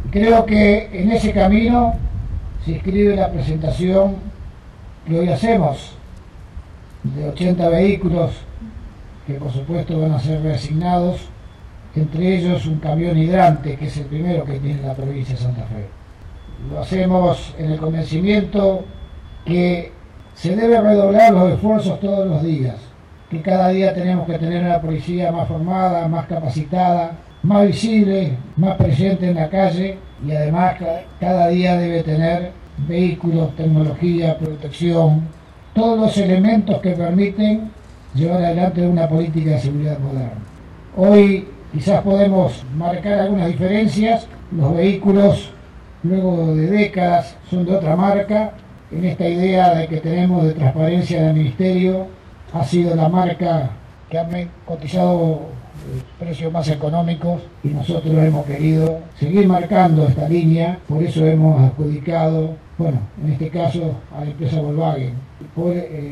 Creo que en ese camino se inscribe la presentación que hoy hacemos de 80 vehículos que por supuesto van a ser reasignados, entre ellos un camión hidrante, que es el primero que tiene la provincia de Santa Fe. Lo hacemos en el convencimiento que se debe redoblar los esfuerzos todos los días, que cada día tenemos que tener una policía más formada, más capacitada, más visible, más presente en la calle, y además cada día debe tener vehículos, tecnología, protección, todos los elementos que permiten llevar adelante una política de seguridad moderna. Hoy quizás podemos marcar algunas diferencias. Los vehículos, luego de décadas, son de otra marca. En esta idea de que tenemos de transparencia del Ministerio, ha sido la marca que ha cotizado precios más económicos, y nosotros hemos querido seguir marcando esta línea. Por eso hemos adjudicado, bueno, en este caso a la empresa Volkswagen, por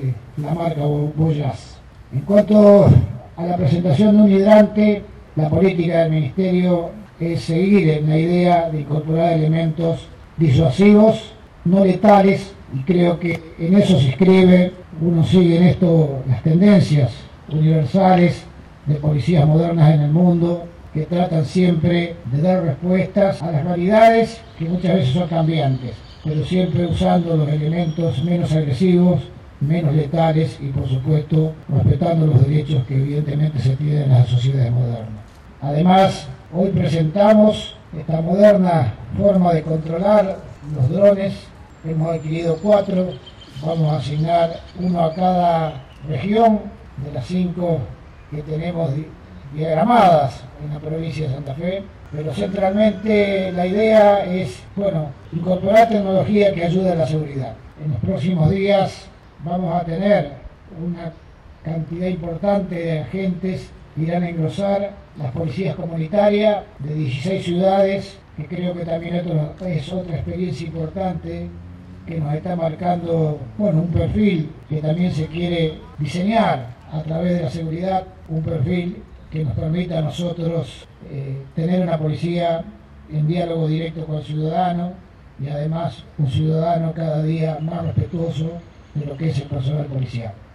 la marca Voyage. En cuanto a la presentación de un hidrante, la política del Ministerio es seguir en la idea de incorporar elementos disuasivos, no letales, y creo que en eso se inscribe, uno sigue en esto las tendencias universales de policías modernas en el mundo, que tratan siempre de dar respuestas a las realidades que muchas veces son cambiantes, pero siempre usando los elementos menos agresivos, menos letales y por supuesto respetando los derechos que evidentemente se tienen en las sociedades modernas. Además, hoy presentamos esta moderna forma de controlar los drones. Hemos adquirido 4, vamos a asignar uno a cada región de las 5 que tenemos diagramadas en la provincia de Santa Fe, pero centralmente la idea es, incorporar tecnología que ayude a la seguridad. En los próximos días vamos a tener una cantidad importante de agentes que irán a engrosar las policías comunitarias de 16 ciudades, que creo que también es otra experiencia importante que nos está marcando un perfil que también se quiere diseñar a través de la seguridad, un perfil que nos permita a nosotros tener una policía en diálogo directo con el ciudadano, y además un ciudadano cada día más respetuoso de lo que es el personal policial.